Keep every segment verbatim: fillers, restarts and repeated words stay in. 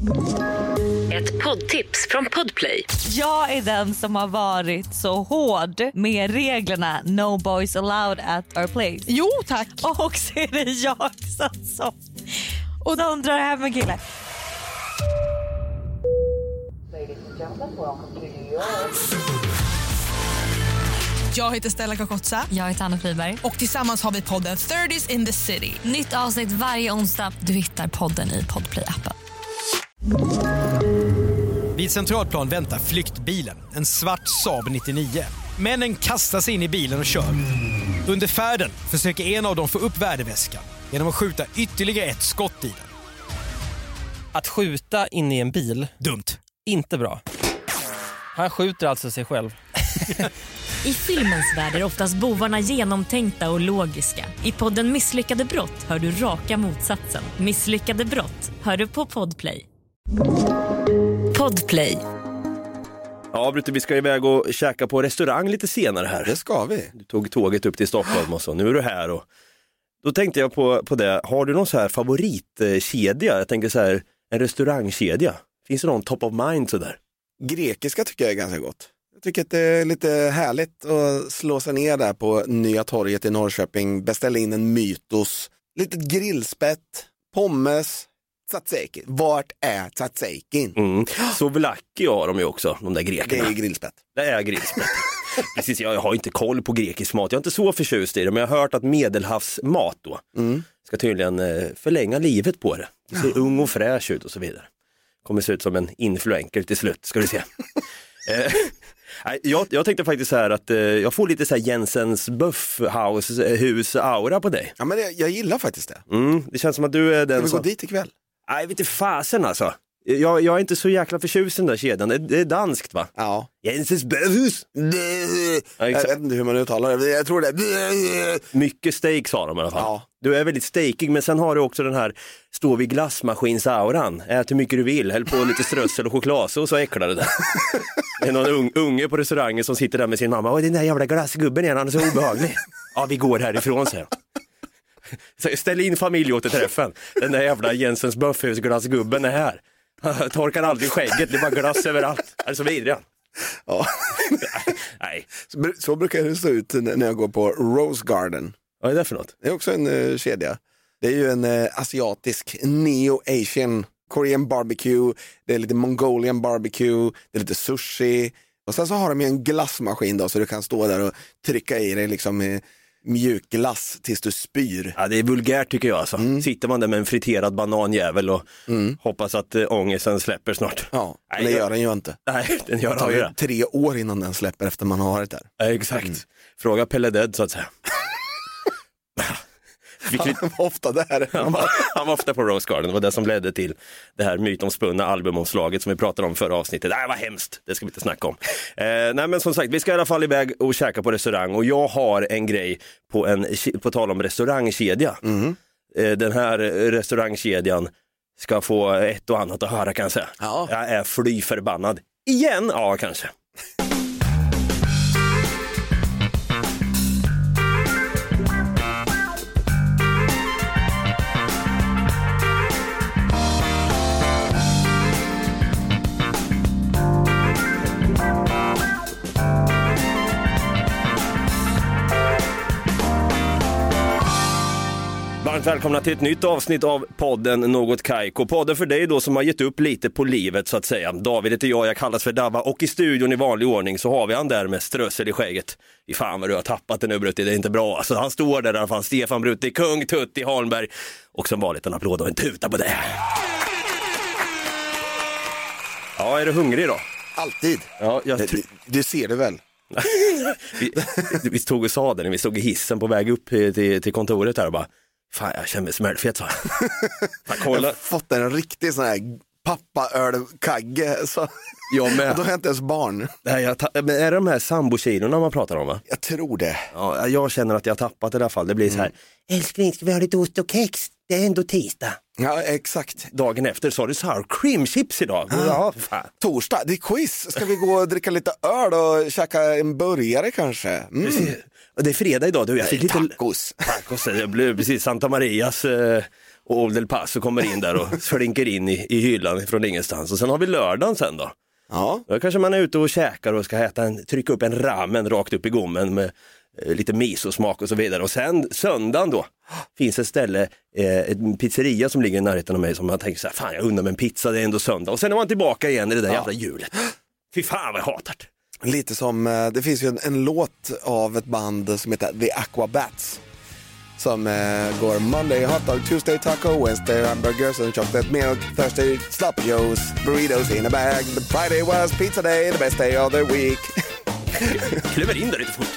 Ett poddtips från Podplay. Jag är den som har varit så hård med reglerna No boys allowed at our place. Jo, tack. Och så är det jag som, som och de drar hem en kille. Jag heter Stella Kakotsa. Jag heter Anna Friberg. Och tillsammans har vi podden thirties in the city. Nytt avsnitt varje onsdag. Du hittar podden i Podplay-appen. Vid Centralplan väntar flyktbilen, en svart Saab nittionio. Männen kastar sig in i bilen och kör. Under färden försöker en av dem få upp värdeväskan genom att skjuta ytterligare ett skott i den. Att skjuta in i en bil, dumt. Inte bra. Han skjuter alltså sig själv. I filmens värld är oftast bovarna genomtänkta och logiska. I podden Misslyckade brott hör du raka motsatsen. Misslyckade brott hör du på Podplay. Podplay. Ja, Brutte, vi ska iväg och käka på restaurang lite senare här. Det ska vi. Du tog tåget upp till Stockholm och så. Nu är du här och då tänkte jag på, på det. Har du någon så här favoritkedja? Jag tänker så här, en restaurangkedja. Finns det någon top of mind så där? Grekiska tycker jag är ganska gott. Jag tycker att det är lite härligt att slå sig ner där på Nya torget i Norrköping, beställa in en mytos, lite grillspett, pommes, tzatziki. Vart är tzatzikin? Mm. Souvlaki har de ju också, de där grekerna. Det är grillspett. Det är grillspett. Precis, jag har inte koll på grekisk mat. Jag är inte så förtjust i det, men jag har hört att medelhavsmat då mm. ska tydligen förlänga livet på det. Det ser ja. ung och fräsch ut och så vidare. Kommer se ut som en influencer till slut, ska du se. jag, jag tänkte faktiskt så här att jag får lite så här Jensens Buffhouse hus aura på dig. Ja, men jag, jag gillar faktiskt det. Mm, det känns som att du är den Ska vi som... gå dit ikväll? Nej, vet inte fasen alltså. Jag, jag är inte så jäkla förtjust i den där kedjan. Det, det är danskt, va? Ja. Jensens Buffhus. Ja, jag vet inte hur man uttalar det. Jag tror det. Mycket steak sa de i alla fall. Ja. Du är väldigt steakig, men sen har du också den här stå vid glassmaskins-auran. Ät hur mycket du vill, häll på lite strössel och chokladsås så äcklar det där. Det är någon un, unge på restaurangen som sitter där med sin mamma. Oj, den där jävla glassgubben igen, han är så obehaglig. Ja, vi går härifrån, säger så ställ in familjeåterträffen. Den där jävla Jensens Buffhus glassgubben är här. Torkar aldrig skägget, det är bara glass överallt. Det är så vidriga. Ja. Nej. Så, så brukar det se ut när jag går på Rose Garden. Vad är det för något? Det är också en uh, kedja. Det är ju en uh, asiatisk, neo-asian, Korean barbecue, det är lite Mongolian barbecue, det är lite sushi. Och sen så har de ju en glassmaskin då, så du kan stå där och trycka i dig liksom uh, mjuk glass tills du spyr. Ja, det är vulgärt tycker jag alltså. Mm. Sitter man där med en friterad bananjävel och mm. hoppas att äh, ångesten släpper snart. Ja, nej, det gör den ju inte. Nej, den gör det tar ju tre år innan den släpper efter man har varit där. Ja, exakt. Mm. Fråga Pelle Dead så att säga. Han var ofta där. Han var, han var ofta på Rose Garden. Det var det som ledde till det här mytomspunna albumomslaget som vi pratade om förra avsnittet. Det här var hemskt, det ska vi inte snacka om. Eh, nej men som sagt, vi ska i alla fall iväg och käka på restaurang. Och jag har en grej på, en, på tal om restaurangkedja. Mm. Eh, den här restaurangkedjan ska få ett och annat att höra kan jag säga. Ja. Jag är fly förbannad. Igen? Ja, kanske. Varmt välkomna till ett nytt avsnitt av podden Något Kaiko. Podden för dig då som har gett upp lite på livet så att säga. David heter jag, jag kallas för Davva och i studion i vanlig ordning så har vi han där med strössel i skägget. I fan vad du har tappat det nu Brutti, det är inte bra. Alltså, han står där i alla fall, Stefan Brutti, kung Tutti Holmberg. Och som vanligt en applåd och en tuta på det. Ja, är du hungrig då? Alltid. Ja, jag tr- du, du ser det väl? vi, vi stod och sa det när vi stod i hissen på väg upp till, till kontoret här och bara fan, jag känner mig smällfet så. Fan, kolla. Jag har fått en riktig sån här pappa-ölkagge så jag med. Då har jag inte ens barn. Nej, jag ta- men är det de här sambokilorna man pratar om va? Jag tror det. Ja, jag känner att jag har tappat i alla fall. Det blir mm. så här, älskling ska vi ha lite ost och kex? Det är ändå tisdag. Ja, exakt. Dagen efter så har du sour cream chips idag. Ah. Ja, fan. Torsdag, det är quiz. Ska vi gå och dricka lite öl och käka en burgare kanske? Mm. Precis. Och det är fredag idag. Du, jag fick lite tacos. Tacos, det blev precis Santa Marias eh, och Old El Paso kommer in där och slinker in i, i hyllan från ingenstans. Och sen har vi lördagen sen då. Ja. Då kanske man är ute och käkar och ska äta en, trycka upp en ramen rakt upp i gommen med eh, lite miso-smak och så vidare. Och sen söndagen då finns ett ställe, eh, en pizzeria som ligger i närheten av mig som man tänker så här, fan jag undrar med en pizza, det är ändå söndag. Och sen är man tillbaka igen i det där ja. jävla hjulet. Fy fan vad jag hatar det. Lite som, det finns ju en, en låt av ett band som heter The Aquabats. Som eh, går Monday hot dog, Tuesday taco, Wednesday hamburgers and chocolate milk, Thursday sloppy joes, burritos in a bag, the Friday was pizza day, the best day of the week. Kliver in där lite fort.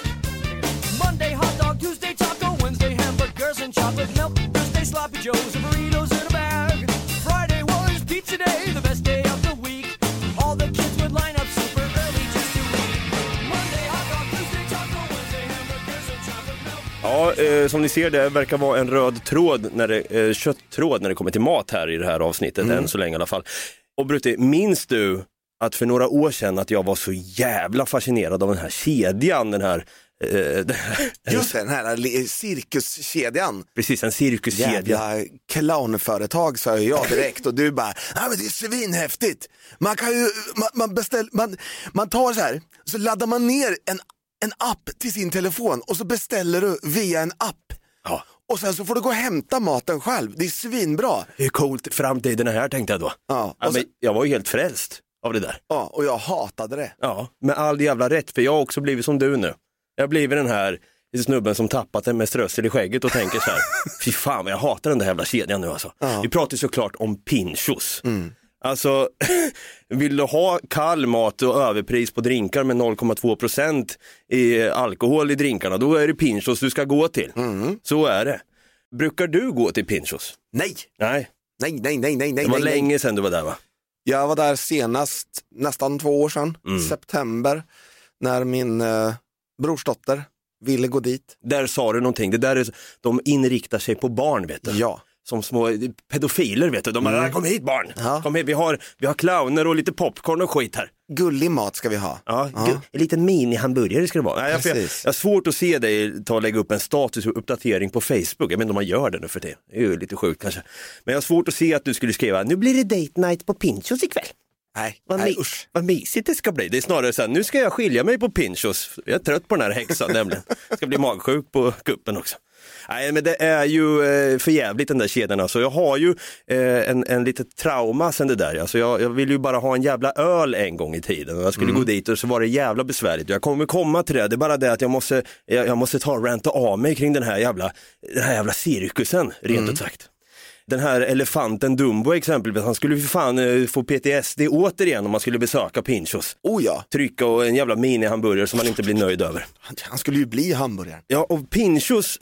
Monday hot dog, Tuesday taco, Wednesday hamburgers and chocolate milk, Thursday sloppy joes and burritos in a bag. Friday was pizza day, the best day of the week. All the kids would line up super early just to eat. Monday hot dog, Tuesday taco, Wednesday hamburgers and chocolate milk. Ja, eh, som ni ser, det verkar vara en röd tråd, när det, eh, kötttråd när det kommer till mat här i det här avsnittet, mm. än så länge i alla fall. Och Brutti, minns du att för några år sedan att jag var så jävla fascinerad av den här kedjan, den här... Eh, den här Just den här cirkuskedjan. Precis, en cirkuskedja. Jävla clownföretag sa jag direkt och du bara, ja men det är svinhäftigt. Man kan ju, man, man beställer, man, man tar så här, så laddar man ner en en app till sin telefon och så beställer du via en app. Ja. Och sen så får du gå och hämta maten själv. Det är svinbra. Hur coolt framtiden är här, tänkte jag då. Ja, ja, och men så, jag var ju helt frälst av det där. Ja, och jag hatade det. Ja, med all jävla rätt, för jag har också blivit som du nu. Jag har blivit den här snubben som tappat den med strössel i skägget och tänker så här, fy fan vad jag hatar den där jävla kedjan nu alltså. Ja. Vi pratar såklart om Pinchos. Mm. Alltså, vill du ha kall mat och överpris på drinkar med noll komma två procent i alkohol i drinkarna, då är det Pinchos du ska gå till. Mm. Så är det. Brukar du gå till Pinchos? Nej. Nej. Nej, nej, nej, nej, nej. Det var nej, länge nej. sedan du var där, va? Jag var där senast, nästan två år sedan, mm. september, när min eh, brorsdotter ville gå dit. Där sa du någonting, det där är, de inriktar sig på barn, vet du. Ja. Som små pedofiler, vet du. De bara, mm. kom hit barn. Ja. Kom hit. Vi har, vi har clowner och lite popcorn och skit här. Gullig mat ska vi ha. Ja, ja. Gu- en liten mini-hamburgare ska det vara. Nej, jag, jag, jag har svårt att se dig ta och lägga upp en statusuppdatering på Facebook. Jag vet inte om man gör det nu för det. Det är ju lite sjukt kanske. Men jag har svårt att se att du skulle skriva, nu blir det date night på Pinchos ikväll. Nej, vad, nej mi- usch. vad mysigt det ska bli. Det är snarare så här, nu ska jag skilja mig på Pinchos. Jag är trött på den här häxan nämligen. Jag ska bli magsjuk på kuppen också. Nej, men det är ju eh, för jävligt den där kedjan. Alltså. Jag har ju eh, en, en litet trauma sen det där. Alltså, jag, jag vill ju bara ha en jävla öl en gång i tiden. Jag skulle mm. gå dit och så var det jävla besvärligt. Jag kommer komma till det. Det är bara det att jag måste, jag, jag måste ta och ranta av mig kring den här jävla, den här jävla cirkusen, rent mm. ut sagt. Den här elefanten Dumbo exempelvis, han skulle ju för fan uh, få P T S D återigen om man skulle besöka Pinchos. Oh ja. Trycka och en jävla mini-hamburgare som man inte blir nöjd över. Han skulle ju bli hamburgare. Ja, och Pinchos...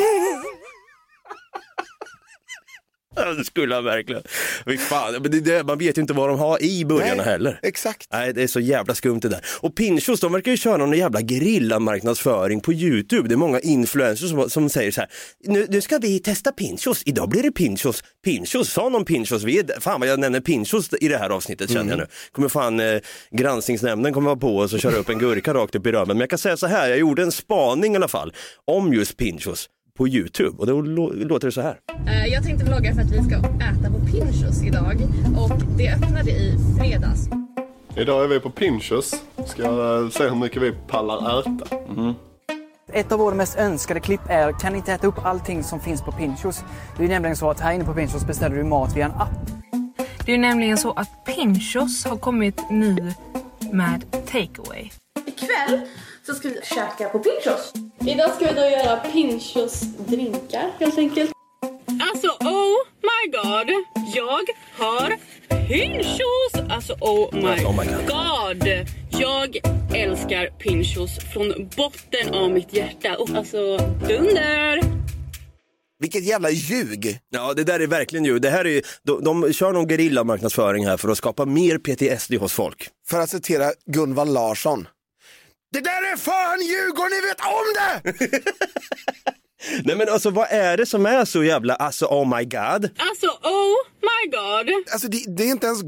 Det skulle han verkligen. Fan, men det, det, man vet ju inte vad de har i burgarna Nej, heller. Exakt. Nej, det är så jävla skumt det där. Och Pinchos, de verkar ju köra någon jävla gerillamarknadsföring på YouTube. Det är många influencers som, som säger så här, nu, nu ska vi testa Pinchos. Idag blir det Pinchos. Pinchos, sa någon Pinchos? Vi är, fan vad jag nämner Pinchos i det här avsnittet, känner mm. jag nu. Kommer fan, eh, granskningsnämnden kommer vara på oss och köra upp en gurka rakt upp i röven. Men jag kan säga så här, jag gjorde en spaning i alla fall om just Pinchos på YouTube, och då låter det så här. Jag tänkte vlogga för att vi ska äta på Pinchos idag, och det öppnade i fredags. Idag är vi på Pinchos. Ska se hur mycket vi pallar äta. Mm. Ett av våra mest önskade klipp är, kan inte äta upp allting som finns på Pinchos. Det är nämligen så att här inne på Pinchos beställer du mat via en app. Det är nämligen så att Pinchos har kommit nu med takeaway. Ikväll så ska vi käka på Pinchos. Idag ska vi då göra Pinchos drinkar helt enkelt. Alltså oh my god, jag har Pinchos. Alltså oh my, oh my god. god. Jag älskar Pinchos från botten av mitt hjärta. Och alltså dunder. Vilket jävla ljug. Ja, det där är verkligen ljug. Det här är, de, de kör någon gerillamarknadsföring här för att skapa mer P T S D hos folk. För att citera Gunvald Larsson. Det där är fan ljug och ni vet om det! Nej men alltså vad är det som är så jävla, alltså oh my god? Alltså oh my god. Alltså det, det är inte ens gott.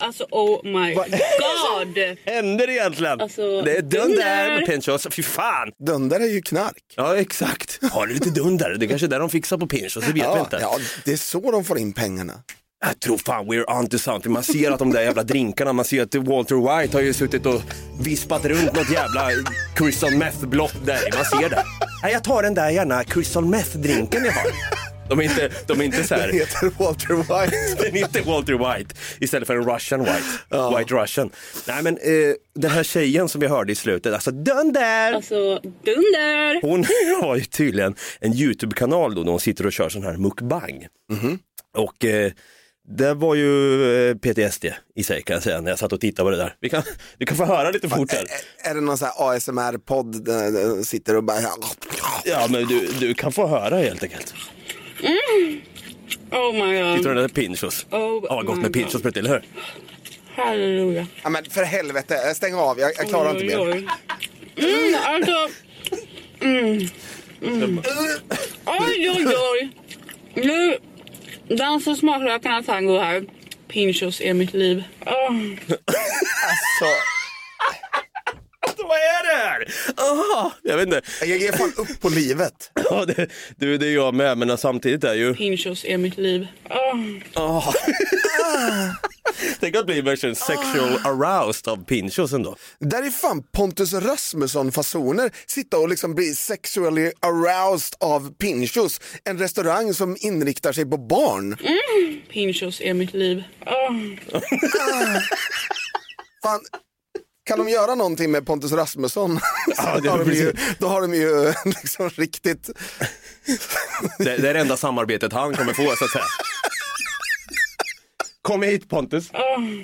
Alltså oh my god. Händer det egentligen? Alltså, det är dunder med Pinchos. Fy fan. Dunder är ju knark. Ja, exakt. Har du lite dunder? Det är kanske är där de fixar på Pinchos, det vet ja, vi inte. Ja, det är så de får in pengarna. Jag tror fan we're on to something. Man ser att de där jävla drinkarna, man ser att Walter White har ju suttit och vispat runt något jävla crystal meth blott där. Man ser det. Nej, jag tar den där gärna crystal meth drinken jag har. De är inte, de är inte så här. Den heter Walter White. Den heter Walter White istället för en Russian White. Ja. White Russian. Nej men eh, den här tjejen som vi hörde i slutet, alltså dunder. Alltså dunder. Hon har ju tydligen en YouTube-kanal då, då hon sitter och kör sån här mukbang. Mm-hmm. Och eh, det var ju eh, P T S D i sig kan jag säga när jag satt och tittade på det där. Vi kan, vi kan få höra lite fort här. Är, är det någon sån här A S M R-podd där de sitter och bara... Ja men du, du kan få höra helt enkelt. Mm. Oh my god. Tittar du där Pinchos? Oh ja, gott med Pinchos på det, eller hur? Halleluja. Ja men för helvete, stäng av, jag, jag klarar oj, inte mer. Oj. Mm, alltså... Mm. Mm. Oj, oj, oj. Nu... Dans och smaklökarna tango här. Pinchos är mitt liv. Oh. Alltså... Vad är det här? Oh, jag vet inte. Jag ger fan upp på livet. Ja, det, du, det är jag med, men samtidigt är ju... Pinchos är mitt liv. Oh. Oh. Tänk att bli version sexual aroused av Pinchos ändå. Där är fan Pontus Rasmusson-fasoner. Sitta och liksom bli sexually aroused av Pinchos. En restaurang som inriktar sig på barn. Mm. Pinchos är mitt liv. Oh. Fan... Kan de göra någonting med Pontus Rasmusson? Ja, det har de ju, då har de ju liksom riktigt... det, det är det enda samarbetet han kommer få, så att säga. Kom hit, Pontus. Oh.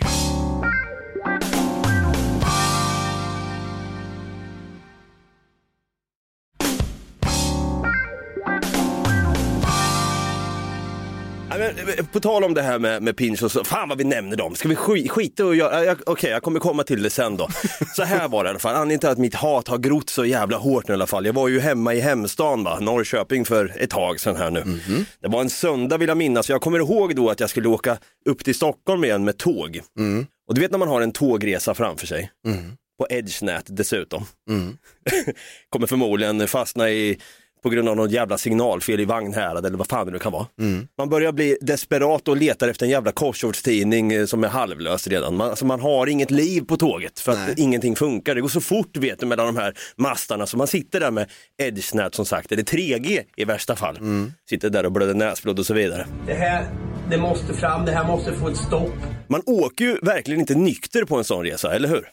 På tal om det här med, med Pinchos, fan vad vi nämner dem. Ska vi sk- skita och göra... Okej, okay, jag kommer komma till det sen då. Så här var det i alla fall. Anledningen till att mitt hat har grott så jävla hårt i alla fall. Jag var ju hemma i hemstan, va? Norrköping, för ett tag sedan här nu. Mm-hmm. Det var en söndag, vill jag minnas. Jag kommer ihåg då att jag skulle åka upp till Stockholm igen med tåg. Mm. Och du vet när man har en tågresa framför sig. Mm. På EdgeNet dessutom. Mm. Kommer förmodligen fastna i... på grund av någon jävla signalfel i Vagnhärad eller vad fan det nu kan vara. Mm. Man börjar bli desperat och letar efter en jävla korsordstidning som är halvlös redan. Man, alltså man har inget liv på tåget för att Nej. ingenting funkar. Det går så fort, vet du, mellan de här mastarna. Så man sitter där med EdgeNet som sagt, eller tre G i värsta fall. Mm. Sitter där och blöder näsblod och så vidare. Det här, det måste fram, det här måste få ett stopp. Man åker ju verkligen inte nykter på en sån resa, eller hur?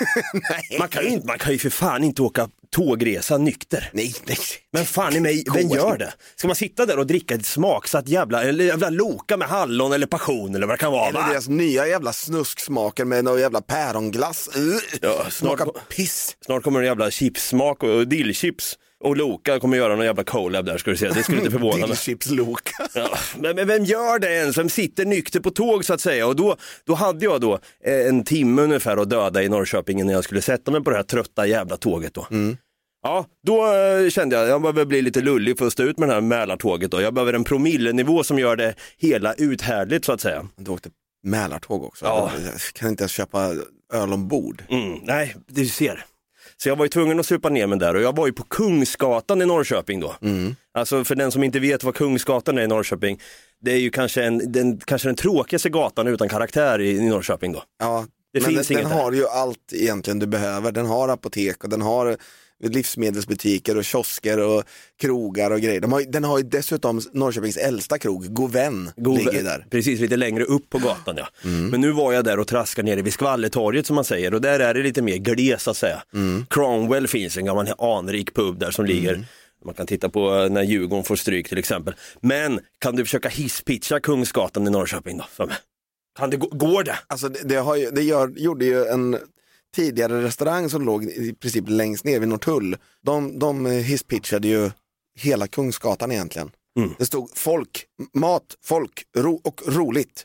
Nej. Man kan ju inte, man kan ju för fan inte åka tågresa nykter. Nej, nej. Men fan i mig, vem gör det? Ska man sitta där och dricka ett smaksatt jävla, eller jävla loka med hallon eller passion eller vad det kan vara? Eller deras nya jävla snusksmaker med någon jävla päronglass. Uh, ja, snart, piss. Snart kommer en jävla chipssmak och, och dillchips. Och Loka kommer göra någon jävla collab där, ska du säga. Det skulle inte förvåna mig. Dillchips Loka. Ja, men, men vem gör det ens? Vem sitter nykter på tåg så att säga? Och då, då hade jag då en timme ungefär att döda i Norrköping när jag skulle sätta mig på det här trötta jävla tåget då. Mm. Ja, då uh, kände jag jag behöver bli lite lullig för att stå ut med det här Mälartåget då. Jag behöver en promillenivå som gör det hela uthärdligt så att säga. Du åkte Mälartåg också? Ja. Jag kan inte ens köpa öl ombord. Mm, nej, du ser. Så jag var ju tvungen att supa ner mig där och jag var ju på Kungsgatan i Norrköping då. Mm. Alltså för den som inte vet vad Kungsgatan är i Norrköping, det är ju kanske, en, den, kanske den tråkigaste gatan utan karaktär i, i Norrköping då. Ja, det men finns den, inget den där. har ju allt egentligen du behöver. Den har apotek och den har livsmedelsbutiker och kiosker och krogar och grejer. De har, den har ju dessutom Norrköpings äldsta krog, Govän, God, ligger där. Precis, lite längre upp på gatan, ja. Mm. Men nu var jag där och traskade nere vid Skvalletorget som man säger, och där är det lite mer gles så att säga. Mm. Cromwell finns en gammal anrik pub där som mm. ligger. Man kan titta på när Djurgården får stryk till exempel. Men kan du försöka hisspitcha Kungsgatan i Norrköping då för mig? Kan det gå, går det? Alltså det, det, har ju, det gör, gjorde ju en tidigare restaurang som låg i princip längst ner vid Norrtull. De, de hisspitchade ju hela Kungsgatan egentligen. Mm. Det stod folk, mat, folk ro, och roligt.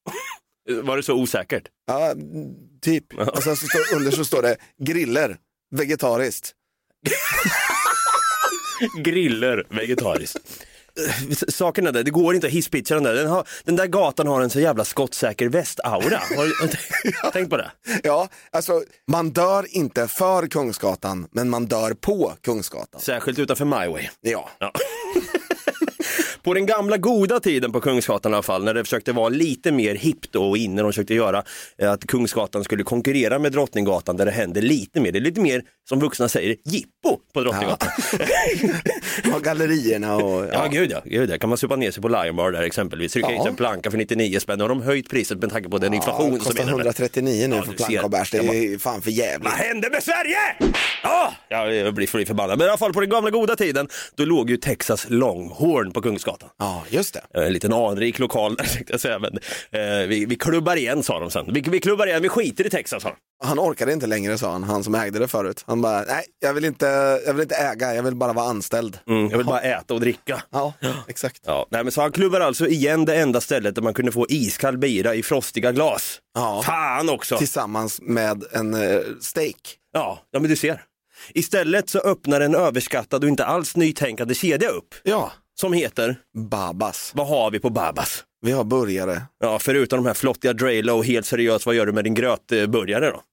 Var det så osäkert? Ja, typ. Och sen så står, under så står det griller, vegetariskt. Griller, vegetariskt. saken är det, det går inte att hisspitcha den där. Den, har, den där gatan har en så jävla skottsäker västaura. Har du tänkt på det? Ja, alltså man dör inte för Kungsgatan, men man dör på Kungsgatan. Särskilt utanför My Way. Ja. ja. På den gamla goda tiden på Kungsgatan i alla fall, när det försökte vara lite mer hippt och inne, de försökte göra att Kungsgatan skulle konkurrera med Drottninggatan där det hände lite mer. Det är lite mer, som vuxna säger, jippo på Drottninggatan. Ja. Och gallerierna och... Ja, ja gud ja. Gud, ja. Kan man supa ner sig på Lion Bar där exempelvis. Trycka ja. in en planka för nittionio spänn och de har höjt priset med tanke på den inflation ja, som är. hundratrettionio nu ja, för planka och bärs. Det är fan för jävligt. Vad hände med Sverige? Ja, jag blir för förbannad. Men i alla fall på den gamla goda tiden, då låg ju Texas Longhorn på Kungsgatan. Ja, just det. En liten anrik lokal där, tänkte jag säga. Men, eh, vi, vi klubbar igen, sa de sen. Vi, vi klubbar igen, vi skiter i Texas, sa de. Han orkade inte längre, sa han, han som ägde det förut. Han bara, nej, jag vill inte, jag vill inte äga, jag vill bara vara anställd. Mm, jag vill bara äta och dricka. Ja, exakt. Ja, nej, men så han klubbar alltså igen det enda stället där man kunde få iskall bira i frostiga glas. Ja. Fan också. Tillsammans med en uh, steak. Ja, ja, men du ser. Istället så öppnar en överskattad och inte alls nytänkande kedja upp. Ja. Som heter? Babas. Vad har vi på Babas? Vi har burgare. Ja, förutom de här flottiga Drelo och helt seriöst, vad gör du med din grötburgare då?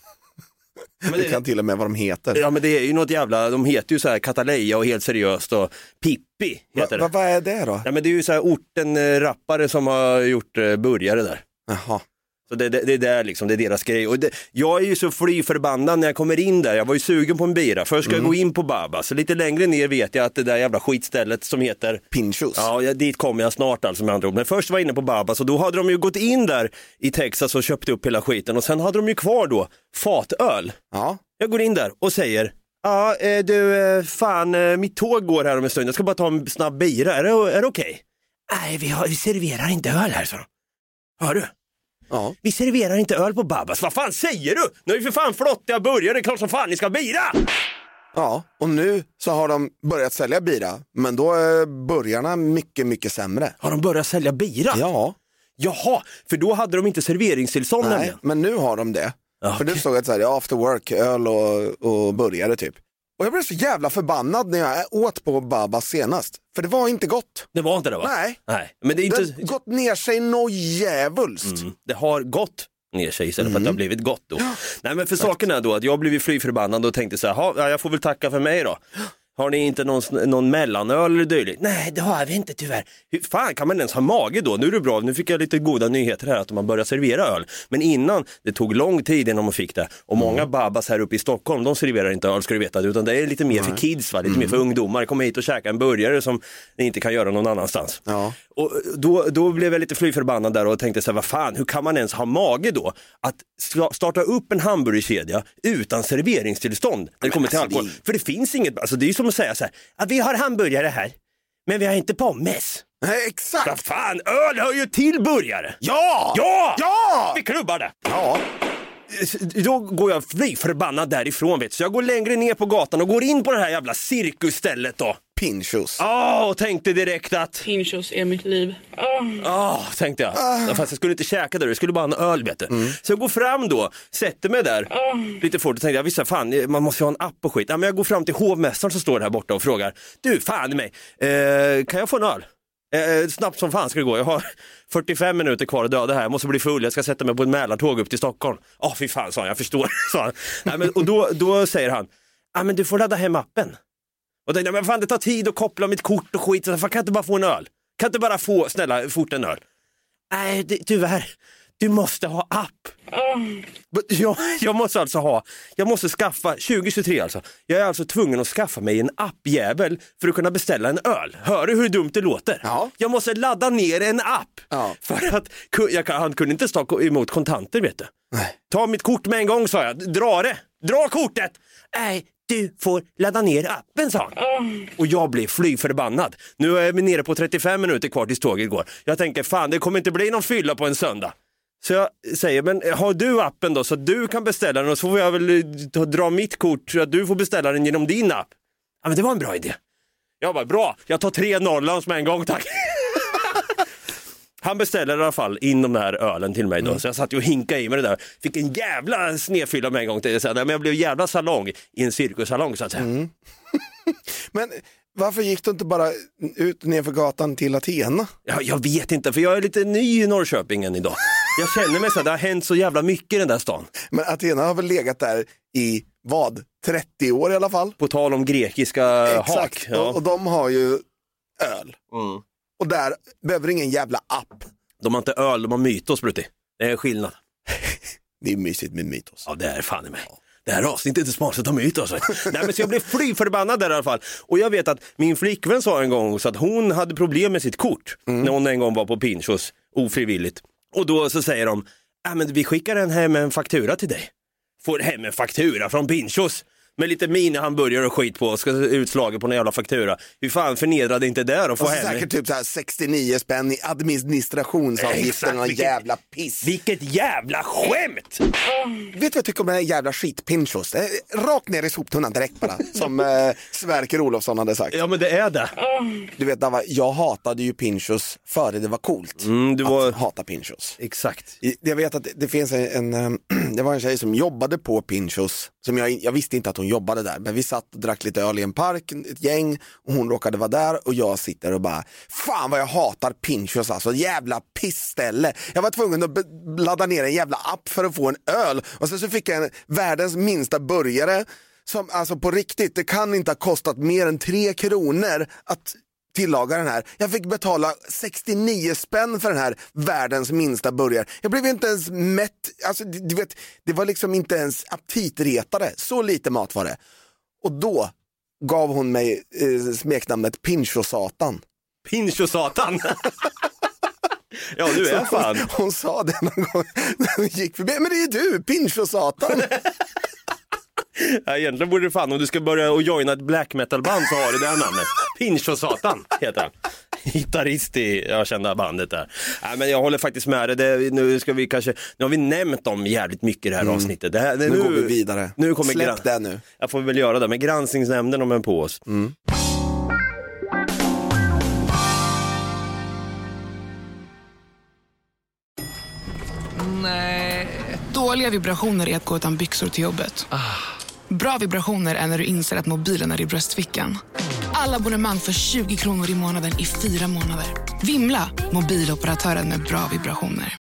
Men det, det kan till och med vad de heter. Ja, men det är ju något jävla, de heter ju så här Cataleya och helt seriöst och Pippi heter va, det. va, vad är det då? Ja, men det är ju så här orten-rappare som har gjort uh, burgare där. Jaha. Så det, det, det är där liksom, det är deras grej. Och det, jag är ju så fly förbannad när jag kommer in där. Jag var ju sugen på en bira. Först ska mm. jag gå in på Babas. Så lite längre ner vet jag att det där jävla skitstället som heter Pinchos. Ja, jag, dit kommer jag snart alltså med andra ord. Men först var jag inne på Babas och då hade de ju gått in där i Texas och köpt upp hela skiten. Och sen hade de ju kvar då fatöl. Ja. Jag går in där och säger: ja, du, fan, mitt tåg går här om en stund. Jag ska bara ta en snabb bira. Är det, är det okej? Okay? Nej, vi, har, vi serverar inte öl här, så. Hör du? Ja. Vi serverar inte öl på Babas. Vad fan säger du? Nu är vi för fan flottiga burgare. Det är klart som fan ni ska bira. Ja, och nu så har de börjat sälja bira. Men då är burgarna mycket, mycket sämre. Har de börjat sälja bira? Ja. Jaha, för då hade de inte serveringstillstånd. Nej, nämligen. Men nu har de det. Okay. För det stod att så här, after work, öl och, och burgare typ. Och jag blev så jävla förbannad när jag åt på Babas senast. För det var inte gott. Det var inte det, va? Nej. Nej. Men det är inte... Det har gått ner sig något djävulst. Mm. Det har gått ner sig istället mm. för att det har blivit gott då. Ja. Nej, men för saken är då att jag blev fly förbannad och tänkte så här, ja, jag får väl tacka för mig då. Har ni inte någon, någon mellanöl eller dylikt? Nej, det har vi inte tyvärr. Hur fan kan man ens ha mage då? Nu är det bra, nu fick jag lite goda nyheter här att man börjar servera öl. Men innan, det tog lång tid innan man fick det. Och många mm. Babas här uppe i Stockholm, de serverar inte öl, ska du veta. Utan det är lite mer Nej. för kids, va? Lite mm. mer för ungdomar. Komma hit och käka en burgare som ni inte kan göra någon annanstans. Ja. Och då, då blev jag lite fly förbannad där och tänkte så här, vad fan, hur kan man ens ha mage då att starta upp en hamburgerkedja utan serveringstillstånd när det kommer till alltså, alkohol? Det... För det finns inget, alltså det är ju som att säga så här, att vi har hamburgare här, men vi har inte pommes. Nej, exakt. Vad fan, öl hör ju till burgare. Ja! Ja! Ja! Vi klubbar det. Ja. Då går jag fly förbannad därifrån, vet du. Så jag går längre ner på gatan och går in på det här jävla cirkusstället då. Pinchos. Ja, oh, och tänkte direkt att Pinchos är mitt liv. Ja, oh. oh, tänkte jag. Oh. Fast jag skulle inte käka där, jag skulle bara ha en öl, vet du. Mm. Så jag går fram då, sätter mig där oh. lite fort och tänkte jag, visst fan, man måste ju ha en app och skit. Ja, men jag går fram till hovmästaren som står här borta och frågar: du, fan i mig, eh, kan jag få en öl? Eh, snabbt som fan ska det gå. Jag har fyrtiofem minuter kvar att döda här. Jag måste bli full. Jag ska sätta mig på en Mälartåg upp till Stockholm. Ja, oh, fy fan, sa han. Jag förstår. sa han. Nej, men, och då, då säger han: ja, ah, men du får ladda hem appen. Och tänkte, men fan, det tar tid att koppla mitt kort och skit. Så fan, kan jag inte bara få en öl? Kan jag inte bara få, snälla, fort en öl? Nej, det, tyvärr. Du måste ha app. Mm. Jag, jag måste alltså ha, jag måste skaffa, tjugo tjugotre alltså. Jag är alltså tvungen att skaffa mig en appjävel för att kunna beställa en öl. Hör du hur dumt det låter? Ja. Jag måste ladda ner en app. Ja. För att, jag, han kunde inte stå emot kontanter, vet du. Nej. Ta mitt kort med en gång, sa jag. Dra det. Dra kortet. Nej, du får ladda ner appen, sa han. Mm. Och jag blev fly förbannad. Nu är vi nere på trettiofem minuter kvar tills tåget går. Jag tänker, fan, det kommer inte bli någon fylla på en söndag. Så jag säger, men har du appen då så att du kan beställa den, och så får jag väl ta, dra mitt kort så att du får beställa den genom din app. Ja, men det var en bra idé. Jag bara, bra, jag tar tre Norrlands med en gång, tack. Han beställer i alla fall in de här ölen till mig då. Mm. Så jag satt ju och hinkade i med det där. Fick en jävla snedfylla med en gång till. Men jag blev jävla salong i en cirkussalong, så att säga. Mm. Men varför gick du inte bara ut nerför gatan till Athena? Ja, jag vet inte, för jag är lite ny i Norrköping än idag. Jag känner mig så att det har hänt så jävla mycket i den där stan. Men Athena har väl legat där i vad? trettio år i alla fall. På tal om grekiska Exakt. hak. Ja. Och, och de har ju öl. Mm. Och där behöver ingen jävla app. De har inte öl, de har mytos, Brutti. Det är skillnad. Det är mysigt med mytos. Ja, det är fan i mig. Det här avsnittet är sponsrat av mytos. Nej, men så jag blev fly förbannad där i alla fall. Och jag vet att min flickvän sa en gång så att hon hade problem med sitt kort. Mm. När hon en gång var på Pinchos, ofrivilligt. Och då så säger de, äh, men vi skickar en hem en faktura till dig. Får hem en faktura från Pinchos. Med lite mini-hamburgare och skit på och ska utslaget på en jävla faktura. Hur fan förnedrade inte där och få hem? Säkert typ så här sextionio spänn i administrationsavgiften och vilket, jävla piss. Vilket jävla skämt! Vet du vad jag tycker om den här jävla skit-Pinchos? Rakt ner i soptunnan direkt bara. Som eh, Sverker Olofsson hade sagt. Ja, men det är det. Du vet, jag hatade ju Pinchos före det var coolt. Mm, du var... Att hata Pinchos. Exakt. Jag vet att det finns en, en det var en tjej som jobbade på Pinchos. Som jag, jag visste inte att hon jobbade där, men vi satt och drack lite öl i en park, ett gäng, och hon råkade vara där och jag sitter och bara, fan vad jag hatar Pinchos, alltså jävla pissställe. Jag var tvungen att be- ladda ner en jävla app för att få en öl och sen så fick jag en världens minsta burgare som alltså på riktigt, det kan inte ha kostat mer än tre kronor att tillaga den här. Jag fick betala sextionio spänn för den här världens minsta burgare. Jag blev inte ens mätt. Alltså, du vet, det var liksom inte ens aptitretare. Så lite mat var det. Och då gav hon mig eh, smeknamnet Pinchosatan. Pinchosatan? Ja, du är så fan. Hon, hon sa det någon gång när hon gick förbi. Men det är du, Pinchosatan. Ja, egentligen borde det fan, om du ska börja och joina ett black metal band så har du det här namnet. Pinchosatan heter han. Gitarrist i jag kända bandet där. Nej, men jag håller faktiskt med det. det. Nu ska vi kanske, nu har vi nämnt dem jävligt mycket i det här mm. avsnittet. Det här, det, nu, nu går vi vidare. Nu kommer Släpp gran- det nu. Jag får väl göra det, men granskningsnämnden om en på oss. Mm. Nej. Dåliga vibrationer är att gå utan byxor till jobbet. Ah. Bra vibrationer är när du inser att mobilen är i bröstfickan. Alla abonnemang för tjugo kronor i månaden i fyra månader. Vimla, mobiloperatören med bra vibrationer.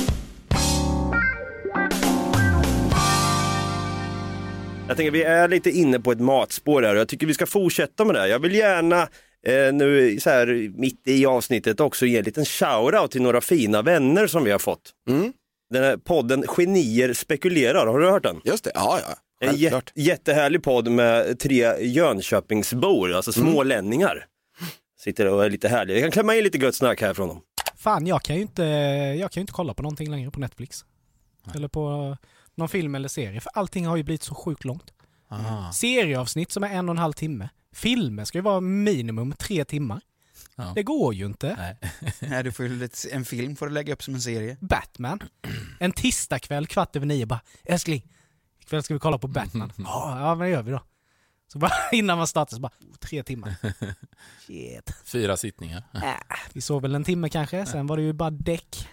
Jag tänker vi är lite inne på ett matspår här och jag tycker vi ska fortsätta med det. Jag vill gärna eh, nu så här mitt i avsnittet också ge en liten shoutout till några fina vänner som vi har fått. Mm. Den här podden Genier spekulerar, har du hört den? Just det, ja ja. En jät- jättehärlig podd med tre Jönköpingsbor, alltså smålänningar. Mm. Sitter och är lite härliga. Jag kan klämma in lite gött snack här från dem. Fan, jag kan ju inte, jag kan ju inte kolla på någonting längre på Netflix. Nej. Eller på någon film eller serie. För allting har ju blivit så sjukt långt. Aha. Serieavsnitt som är en och en halv timme. Filmer ska ju vara minimum tre timmar. Ja. Det går ju inte. Nej. Nej, du får ju lite, en film får du lägga upp som en serie. Batman. En tisdagkväll kvart över nio bara, älskling, ikväll ska vi kolla på Batman. Ja, ja, men det gör vi då. Så bara innan man startar så bara, oh, tre timmar. Shit. Fyra sittningar. Äh, vi såg väl en timme kanske, sen var det ju bara däck.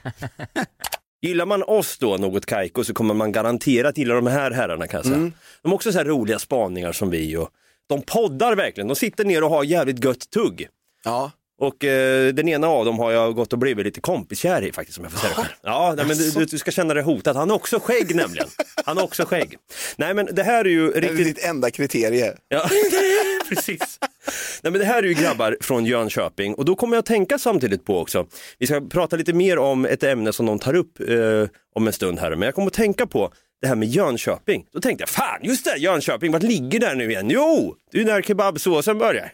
Gillar man oss då något kajko så kommer man garanterat gilla de här herrarna kan jag säga. Mm. De har också så här roliga spaningar som vi och de poddar verkligen. De sitter ner och har jävligt gött tugg. Ja. Och eh, den ena av dem har jag gått och blivit lite kompiskär i faktiskt, som jag får säga själv. Ja, nej, men du, du ska känna dig hotad. Han har också skägg nämligen. Han har också skägg. Nej, men det här är ju riktigt... Det är ditt enda kriterie. Ja, precis. Nej, men det här är ju grabbar från Jönköping. Och då kommer jag att tänka samtidigt på också. Vi ska prata lite mer om ett ämne som de tar upp eh, om en stund här. Men jag kommer att tänka på det här med Jönköping. Då tänkte jag, fan just det, Jönköping, vart ligger där nu igen? Jo, det är när kebabsåsen börjar.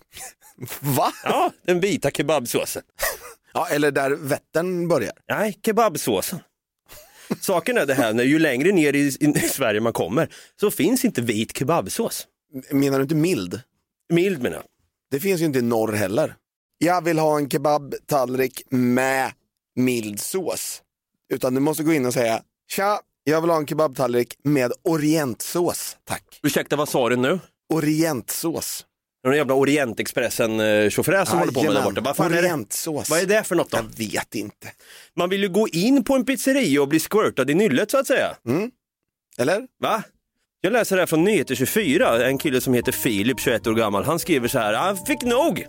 Va? Ja, den vita kebabsåsen. Ja, eller där Vättern börjar. Nej, kebabsåsen. Saken är det här, när ju längre ner i, i Sverige man kommer så finns inte vit kebabsås. Menar du inte mild? Mild menar jag. Det finns ju inte i norr heller. Jag vill ha en kebabtallrik med mild sås. Utan du måste gå in och säga, tja, jag vill ha en kebabtallrik med orientsås, tack. Ursäkta, vad sa du nu? Orientsås. Den jävla Orientexpressen-chaufför som ah, håller på med där borta. Vad fan är det? Vad är det för något då? Jag vet inte. Man vill ju gå in på en pizzeria och bli squirtad i nyllet så att säga. Mm. Eller? Va? Jag läser det här från Nyheter tjugofyra. En kille som heter Filip, tjugoett år gammal. Han skriver så här: han fick nog.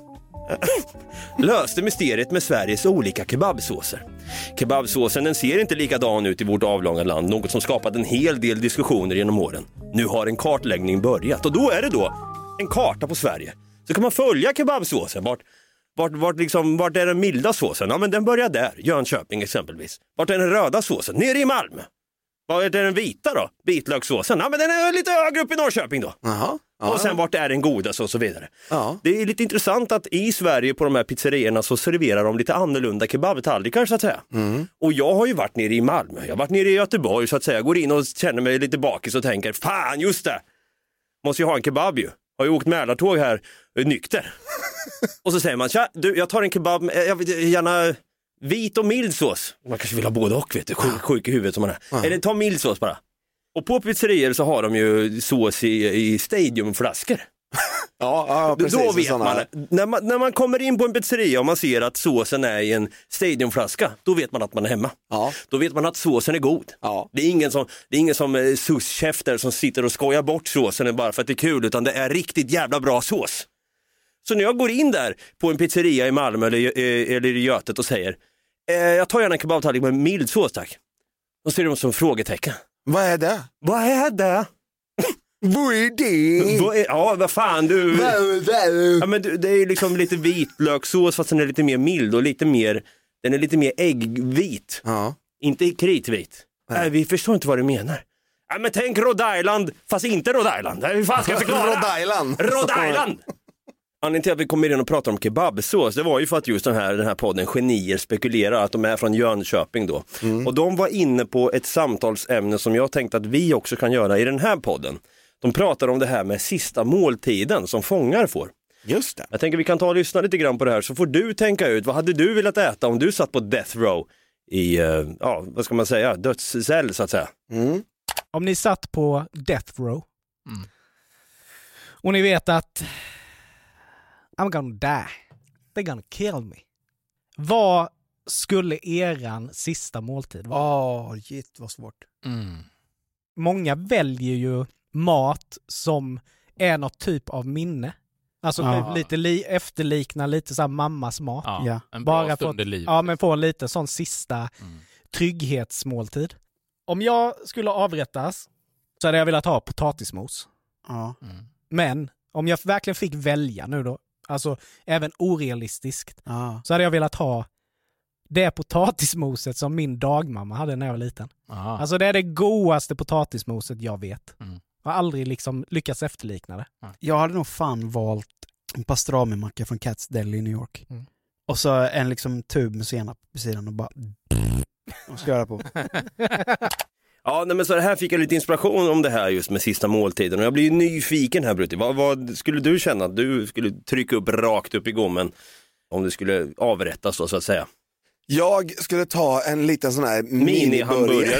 Löste mysteriet med Sveriges olika kebabsåser. Kebabsåsen den ser inte likadan ut i vårt avlånga land. Något som skapat en hel del diskussioner genom åren. Nu har en kartläggning börjat. Och då är det då en karta på Sverige. Så kan man följa kebabsåsen. Vart, vart, vart, liksom, vart är den milda såsen? Ja, men den börjar där. Jönköping exempelvis. Vart är den röda såsen? Nere i Malmö. Vad är den vita då? Bitlökssåsen? Ja, men den är lite högre upp i Norrköping då. Jaha. Ja, och sen ja. vart är den godast och så vidare. Ja. Det är lite intressant att i Sverige på de här pizzerierna så serverar de lite annorlunda kebabtallrikar så att säga. Mm. Och jag har ju varit nere i Malmö, jag har varit nere i Göteborg så att säga. Går in och känner mig lite bakis och tänker, fan just det, måste ju ha en kebab ju. Har ju åkt Mälartåg här, nykter. Och så säger man, tja, du, jag tar en kebab, med, jag vill gärna vit och mild sås. Man kanske vill ha både och, vet du, sjuk, sjuk i huvudet som man är. Ja. Eller ta mild sås bara. Och på pizzerier så har de ju sås i, i stadiumflaskor. Ja, ja, precis. Då vet man, när man, när man kommer in på en pizzeria och man ser att såsen är i en stadiumflaska, då vet man att man är hemma. Ja. Då vet man att såsen är god. Ja. Det är ingen som, det är ingen som eh, suskäfter som sitter och skojar bort såsen bara för att det är kul, utan det är riktigt jävla bra sås. Så när jag går in där på en pizzeria i Malmö eller, eh, eller i Götet och säger eh, jag tar gärna en kebabtallrik med mild sås tack. Då ser de som frågetecken. Vad är det? Vad är det? Vad är det? Vad är, ja, vad fan du... Vad är det? Ja, men du, det är liksom lite vitlökssås fast den är lite mer mild och lite mer... Den är lite mer äggvit. Ja. Inte kritvit. Nej. Nej, vi förstår inte vad du menar. Ja, men tänk Rhode Island, fast inte Rhode Island. Hur fan ska jag förklara? Rhode Island. Rhode Island! Anledningen till att vi kommer in och pratar om kebabsås, det var ju för att just den här, den här podden Genier spekulerar att de är från Jönköping då. Mm. Och de var inne på ett samtalsämne som jag tänkte att vi också kan göra i den här podden. De pratar om det här med sista måltiden som fångar får. Just det. Jag tänker vi kan ta och lyssna lite grann på det här så får du tänka ut, vad hade du velat äta om du satt på death row i, ja, vad ska man säga, dödscell så att säga. Mm. Om ni satt på death row mm. och ni vet att I'm gonna die. They're gonna kill me. Vad skulle eran sista måltid vara? Åh, oh, shit vad svårt. Mm. Många väljer ju mat som är något typ av minne. Alltså Ja. lite li- efterlikna lite så här mammas mat. Ja, en bra Bara stund få, i livet. ja, men få en lite sån sista Mm. trygghetsmåltid. Om jag skulle avrättas så hade jag velat ha potatismos. Ja. Men om jag verkligen fick välja nu då, alltså även orealistiskt, Ja. så hade jag velat ha det potatismoset som min dagmamma hade när jag var liten. Aha. Alltså det är det godaste potatismoset jag vet. Mm. Jag har aldrig liksom lyckats efterlikna det. Jag hade nog fan valt en pastrami-macka från Cat's Deli i New York. Mm. Och så en liksom tub med senap på sidan och bara... Och ska göra på. Ja, nej, men så här fick jag lite inspiration om det här just med sista måltiden. Och jag blir ju nyfiken här, Brutti. Vad, vad skulle du känna att du skulle trycka upp rakt upp i gommen om du skulle avrättas då, så att säga? Jag skulle ta en liten sån här mini-hamburgare.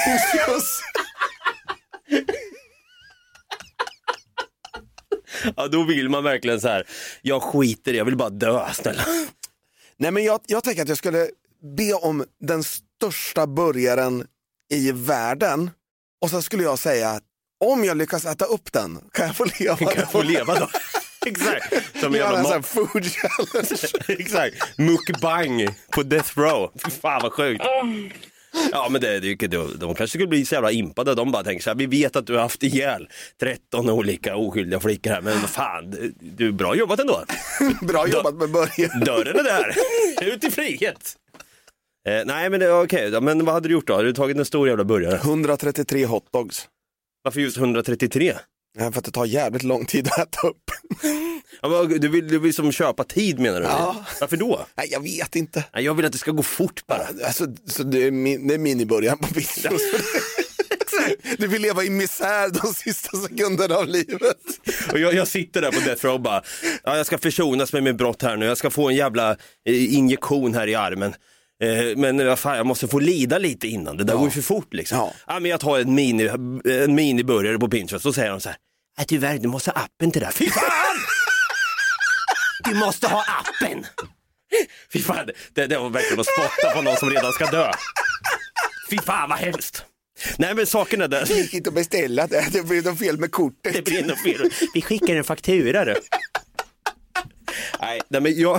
Ja, då vill man verkligen så här, jag skiter, jag vill bara dö, snälla. Nej, men jag, jag tänker att jag skulle be om den största burgaren i världen. Och så skulle jag säga att om jag lyckas äta upp den, kan jag få leva Kan jag få leva då? Exakt. Som Göra jävla en ma- sån här food challenge. Exakt. Mukbang på death row. Fy fan vad sjukt. Ja, men det, det, det, de kanske skulle bli så jävla impade. De bara tänker så här, vi vet att du har haft ihjäl tretton olika oskyldiga flickor här. Men vad fan, du är bra jobbat ändå. Bra jobbat med början. Dörren är där. Ut i frihet. Eh, nej, men det är okej. Okay. Men vad hade du gjort då? Har du tagit en stor jävla burgare? hundratrettiotre hotdogs. Varför just hundratrettiotre? Ja, för att det tar jävligt lång tid att äta upp. Ja, men du vill, du vill som köpa tid, menar du? Ja. Varför då? Nej, jag vet inte. Nej, jag vill att det ska gå fort bara. Alltså, så det är, min, det är minibörjan på bilen. Du vill leva i misär de sista sekunderna av livet. Och jag, jag sitter där på death row och bara, ja, jag ska försonas med min brott här nu. Jag ska få en jävla eh, injektion här i armen. Eh, men vad fan, jag måste få lida lite innan. Det där Ja. går ju för fort liksom. Ja. Ja, men jag tar en mini en miniburgare på Pinterest. Så säger de så här, äh, tyvärr, du måste ha appen till det här. Fy fan! Du måste ha appen! Fy fan, det, det var verkligen att spotta på någon som redan ska dö. Fy fan vad hemskt. Nej, men saken är där. Det gick inte att beställa det. Det blir något fel med kortet. Det blir något fel. Vi skickar en faktura då. nej, nej, men jag...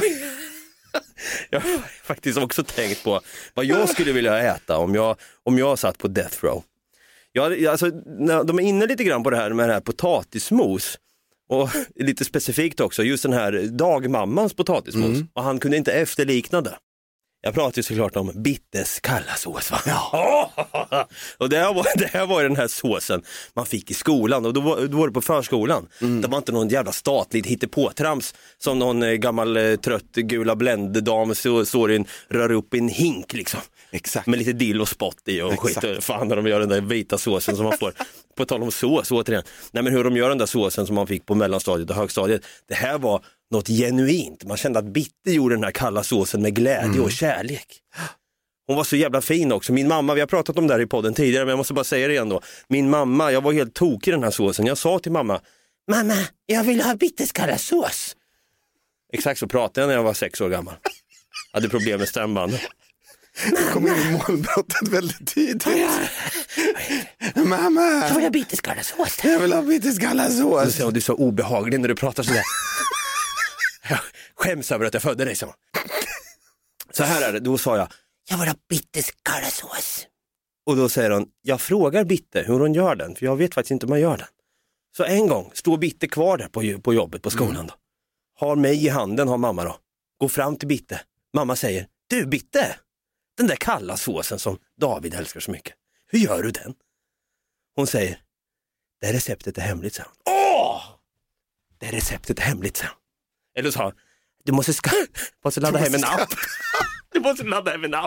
jag har faktiskt också tänkt på vad jag skulle vilja äta om jag, om jag satt på death row. Jag, alltså, de är inne lite grann på det här med det här potatismos. Och lite specifikt också, just den här dagmammans potatismos. Mm. Och han kunde inte efterlikna det. Jag pratar ju såklart om Bittes kalla sås, va? Ja. Oh! Och det här, var, det här var den här såsen man fick i skolan. Och då var, då var det på förskolan. Mm. Det var inte någon jävla statlig hittepåtrams som någon eh, gammal eh, trött gula bländedam så, så den rör upp i en hink liksom. Exakt. Med lite dill och spott i och Exakt. skit. Fan när de gör den där vita såsen som man får. På tal om sås återigen. Nej, men hur de gör den där såsen som man fick på mellanstadiet och högstadiet. Det här var något genuint. Man kände att Bitte gjorde den här kalla såsen med glädje mm. och kärlek. Hon var så jävla fin också. Min mamma, vi har pratat om det här i podden tidigare, men jag måste bara säga det igen då. Min mamma, jag var helt tokig i den här såsen. Jag sa till mamma, mamma, jag vill ha Bittes kalla sås. Exakt så pratade jag när jag var sex år gammal. Jag hade problem med stämband. Du kom in i målbrottet väldigt tidigt. Mamma, jag vill ha Bittes kalla sås. Jag vill ha Bittes kalla sås. Du är så obehaglig när du pratar sådär. Jag skäms över att jag födde dig så. Så här är det, då sa jag, jag vill ha Bittes kalla sås. Och då säger hon, jag frågar Bitte hur hon gör den, för jag vet faktiskt inte hur man gör den. Så en gång står Bitte kvar där på, på jobbet på skolan mm. då. Har mig i handen, har mamma då. Går fram till Bitte. Mamma säger, du Bitte, den där kalla såsen som David älskar så mycket. Hur gör du den? Hon säger, det receptet är hemligt, så. Åh! Det receptet är hemligt, så. Eller så, du måste, ska, måste ladda hem en app. Du måste ladda hem en app.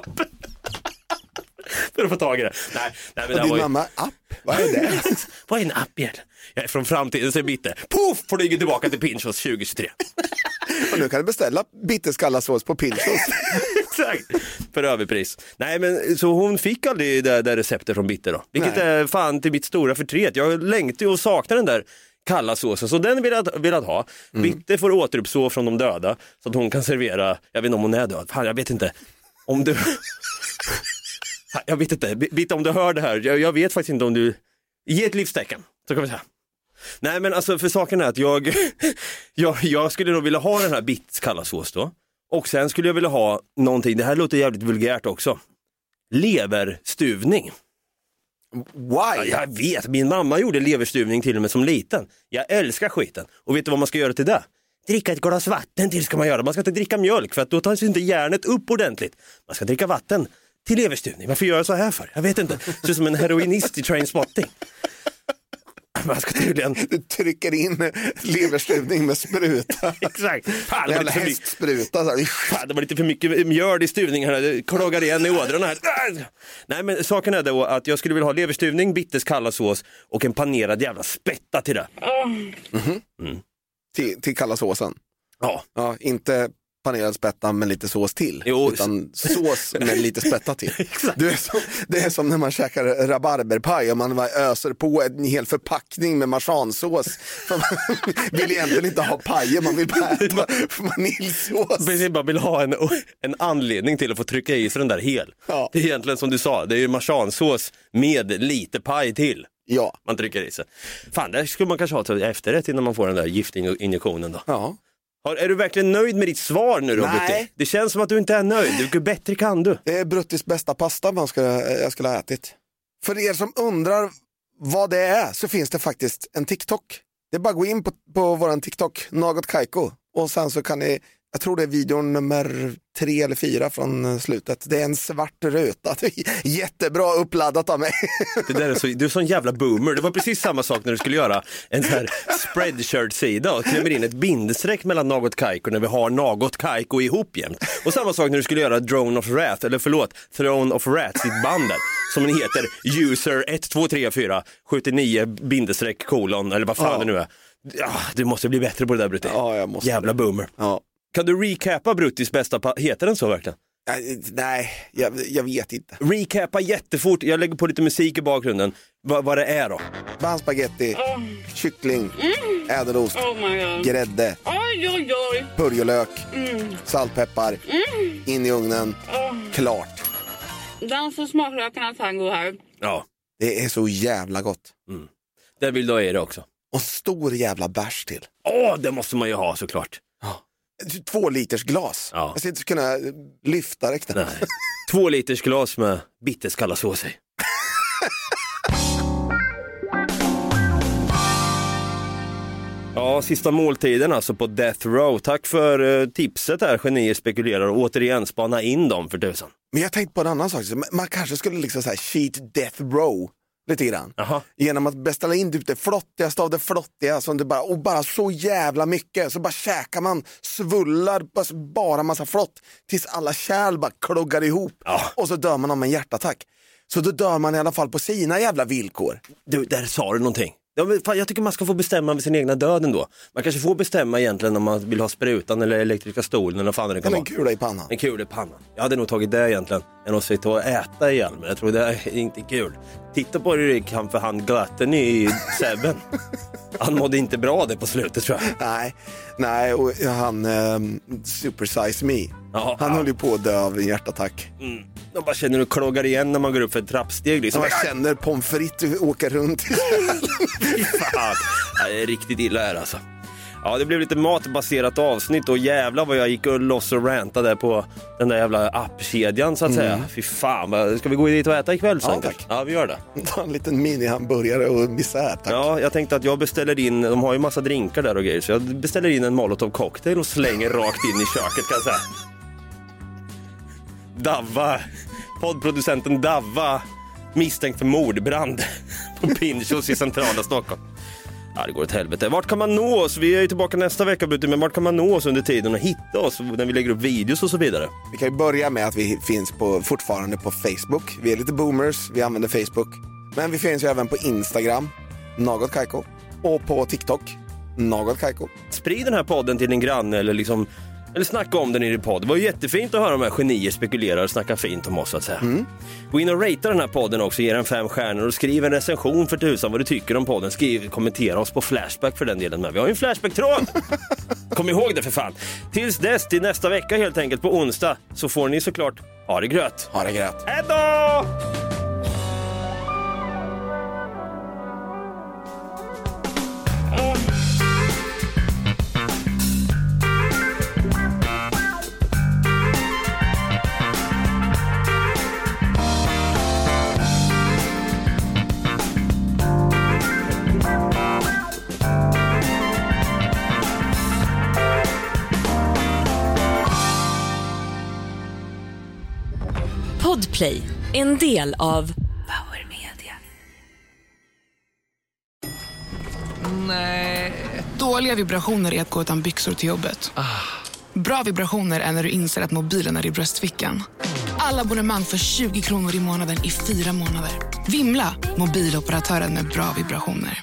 För att få tag i det. Nej, nej, men och din var ju... mamma, app? Vad är det? Vad är en app egentligen? Jag är från framtiden, så är Bitte. Puff! Flyger tillbaka till Pinchos tjugo tjugotre. Och nu kan du beställa Bittes kalla sås på Pinchos. Exakt, för överpris. Nej, men så hon fick aldrig det där receptet från Bitte då. Vilket nej. är fan till mitt stora förtret. Jag längtar och saknar den där kalla såsen, så den vill jag, vill jag ha. Mm. Bitte får återuppstå från de döda, så att hon kan servera, jag vet inte om hon är död, fan jag vet inte om du jag vet inte, Bitte om du hör det här, jag, jag vet faktiskt inte om du ge ett livstecken, så kan vi säga. Nej, men alltså för saken är att jag jag, jag skulle nog vilja ha den här Bittes kalla sås då, och sen skulle jag vilja ha någonting, det här låter jävligt vulgärt också, leverstuvning. Why? Ja, jag vet, min mamma gjorde leverstuvning till och med som liten. Jag älskar skiten. Och vet du vad man ska göra till det? Dricka ett glas vatten till ska man göra. Man ska inte dricka mjölk, för att då tar inte järnet upp ordentligt. Man ska dricka vatten till leverstuvning. Varför gör jag så här för? Jag vet inte. Det är som en heroinist i Trainspotting. Man ska tydligen... Du trycker in leverstuvning med spruta. Exakt. Fan, jävla hästspruta. Fan, det var lite för mycket mjöl i stuvningen här. Det kloggar igen i ådrarna här. Nej, men saken är då att jag skulle vilja ha leverstuvning, Bittes kalla sås och en panerad jävla spätta till det. Mm-hmm. Mm. Till, till kalla såsen? Ja. Ja, inte panerad spätta med lite sås till, jo, utan sås med lite spätta till. Du är som, det är som när man käkar rabarberpaj och man bara öser på en hel förpackning med marsansås. Man vill egentligen inte ha pajer, man vill bara äta vaniljsås. Man bara vill ha en, en anledning till att få trycka i sig den där hel. Ja. Det är egentligen som du sa, det är ju marsansås med lite paj till. Ja. Man trycker i sig. Fan, det skulle man kanske ha till efterrätt innan man får den där giftinjektionen då. Ja. Är du verkligen nöjd med ditt svar nu då, Nej. Brutti? Det känns som att du inte är nöjd. Hur bättre kan du? Det är Bruttis bästa pasta man ska, jag skulle ha ätit. För er som undrar vad det är, så finns det faktiskt en TikTok. Det är bara att gå in på, på våran TikTok, Något Kaiko. Och sen så kan ni, jag tror det är videon nummer tre eller fyra från slutet. Det är en svart ruta. Jättebra uppladdat av mig. Det där är så, du är sån jävla boomer. Det var precis samma sak när du skulle göra en sån här spreadshirt-sida och klämmer in ett bindestreck mellan Något Kaiko när vi har Något Kaiko ihop jämt. Och samma sak när du skulle göra Drone of Wrath, eller förlåt, Throne of Wrath, sitt band där, som den heter user ett två tre fyra sju nio bindestreck kolon, eller vad fan ja. det nu är. Ja, du måste bli bättre på det där, Brutti. Ja, jag måste. Jävla boomer. Ja. Kan du recappa Bruttis bästa pa- heter den så verkligen? Nej, jag, jag vet inte. Recappa jättefort, jag lägger på lite musik i bakgrunden. Va, vad det är då? Bandspaghetti, oh. kyckling, mm. ädelost, oh grädde, oj, oj, oj. purjolök, mm. saltpeppar, mm. in i ugnen, oh. klart. Dans och smaklökarna tango här. Ja. Det är så jävla gott. Mm. Det vill du ha i det också. Och stor jävla bärs till. Åh, det måste man ju ha såklart. Ja. Två liters glas. Ja. Jag ska inte kunna lyfta riktigt. Nej. Två liters glas med bitterskalla sås i. Ja, sista måltiden alltså på Death Row. Tack för uh, tipset här, Genier spekulerar, och återigen spana in dem för tusan. Men jag tänkte på en annan sak. Man kanske skulle liksom så här cheat Death Row lite grann. Aha. Genom att beställa in typ det flottigaste av det flottiga som det bara, och bara så jävla mycket. Så bara käkar man, svullar bara, bara massa flott tills alla kärl bara kloggar ihop. Ja. Och så dör man av en hjärtattack. Så då dör man i alla fall på sina jävla villkor. Du, där sa du någonting. Ja, men fan, jag tycker man ska få bestämma med sin egna död ändå. Man kanske får bestämma egentligen om man vill ha sprutan eller elektriska stolen eller vad fan det kan eller vara. En kula i pannan. En kula i pannan. Jag hade nog tagit det egentligen än att sitta och äta igen. Men jag tror det är inte kul. Titta på det kan för han glatten i Seven. Han mådde inte bra det på slutet, tror jag. Nej, nej och han um, Super Size Me. Ja, han ja. höll ju på att dö av en hjärtattack. Mm. Man bara känner hur det kloggar igen när man går upp för ett trappsteg. Liksom. Man känner pommes frites åka runt. Fan. Ja, det är riktigt illa här alltså. Ja, det blev lite matbaserat avsnitt och jävlar vad jag gick och loss och rantade där på den där jävla appkedjan så att Mm. säga. Fy fan, ska vi gå dit och äta ikväll sen? Ja, tack. Ja, vi gör det. Ta en liten mini-hamburgare och misär, tack. Ja, jag tänkte att jag beställer in, de har ju massa drinkar där och grejer, så jag beställer in en Molotov cocktail och slänger rakt in i köket, kan jag säga. Davva, poddproducenten Davva, misstänkt för mordbrand på Pinchos i centrala Stockholm. Ja, det går åt helvete. Vart kan man nå oss? Vi är ju tillbaka nästa vecka, men vart kan man nå oss under tiden och hitta oss när vi lägger upp videos och så vidare? Vi kan ju börja med att vi finns på, fortfarande på Facebook. Vi är lite boomers, vi använder Facebook. Men vi finns ju även på Instagram, Något Kaiko. Och på TikTok, Något Kaiko. Sprid den här podden till din granne eller liksom... Eller snacka om den i din podd. Det var ju jättefint att höra de här genier spekulerar och snacka fint om oss, så att säga. Mm. Gå in och ratea den här podden också, ge den fem stjärnor och skriv en recension för tusan vad du tycker om podden. Skriv, kommentera oss på Flashback för den delen med. Vi har ju en Flashback-tråd! Kom ihåg det för fan. Tills dess, till nästa vecka helt enkelt på onsdag, så får ni såklart ha det gröt. Ha det gröt. Hej då! Podplay, en del av Power Media. Nej. Dåliga vibrationer är att gå utan byxor till jobbet. Bra vibrationer är när du inser att mobilen är i bröstfickan. Alla abonnemang för tjugo kronor i månaden i fyra månader. Vimla, mobiloperatören med bra vibrationer.